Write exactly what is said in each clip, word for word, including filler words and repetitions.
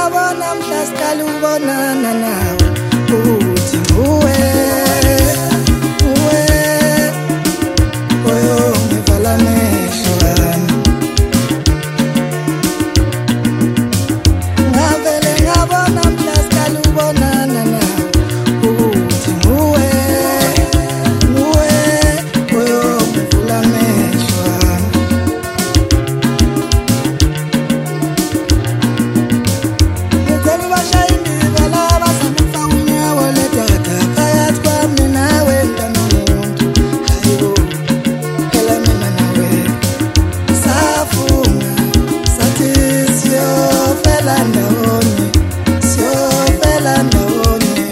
ngabona mhla siqala ukubonana nawe uthi uwe uwe oyo ngivala amehlo ami ngavele ngabona mhla siqala ukubonana nawe uthi uwe uwe oyo ngivula amehlo ami ngicela ubashayeli balaba samfa unyawo ledada phakathi kwami nawe mntana womuntu hayibo phela mina nawe safunga sathi siyofela ndawonye siyofela ndawonye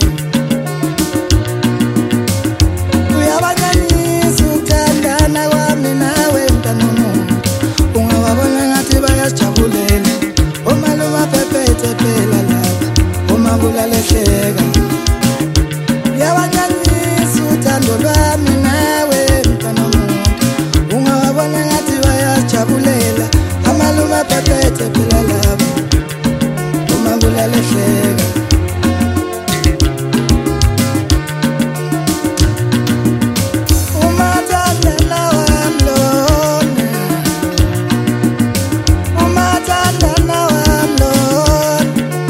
uyabanyanisa ukuthandana kwami nawe mntana womuntu ungawabona ngathi bayasijabulela omaluma phephethe phela lapha uma kulalehleka uyabanyanyisa uthando lwami nawe mntana womuntu ungawabona ngathi bayasijabulela amaluma phephethe phela lapha uma kulalehleka umathandana wami lona umathandana wami lona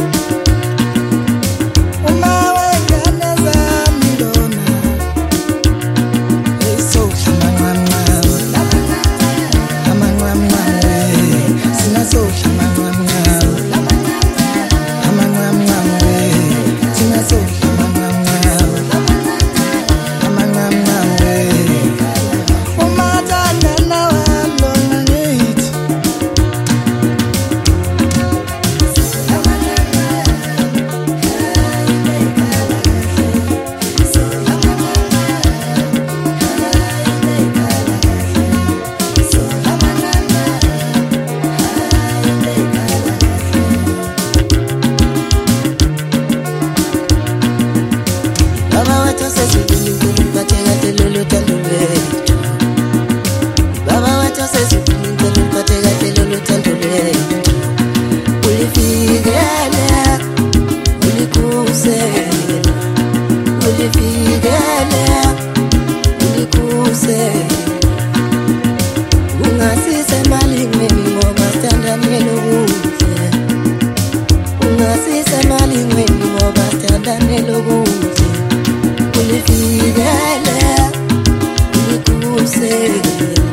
uma wengane zami lona eyisohla amanqamnqamu amanqamnqamu sinasohla amanqamnqamu amanqamnqamu sinasohla amanqamnqamu amanqamnqamu umathandana wami lona ngithi Baba wathi sesizulile batheka telolo thando lethu Baba wathi sesizulile batheka telolo thando lethu Ulifikele ulikusele Ulifikele ulikusele Ungasise malingweni ngoba sithandane lokuhle Ungasise malingweni ngoba sithandane lokuhle Ulifikele ulikusele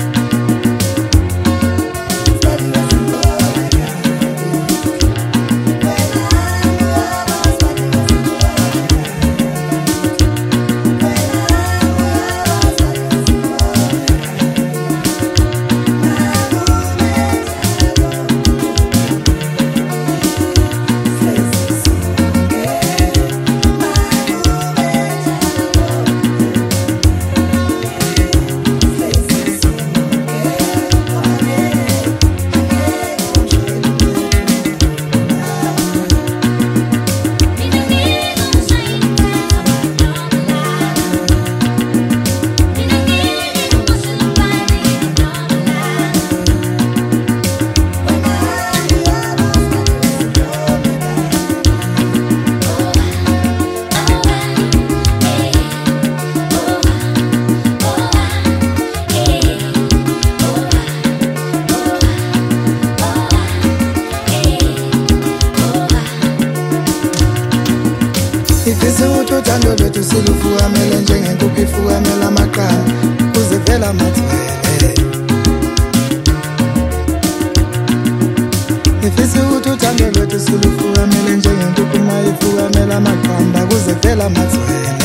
Ifisi uthi uthando lwethu silufukamele njengenkukhu ifukamela amaqanda uzivela amathwele Ifisi uthi uthando lwethu silufukamele njengenkukhu ifukamela amaqanda uzivela amathwele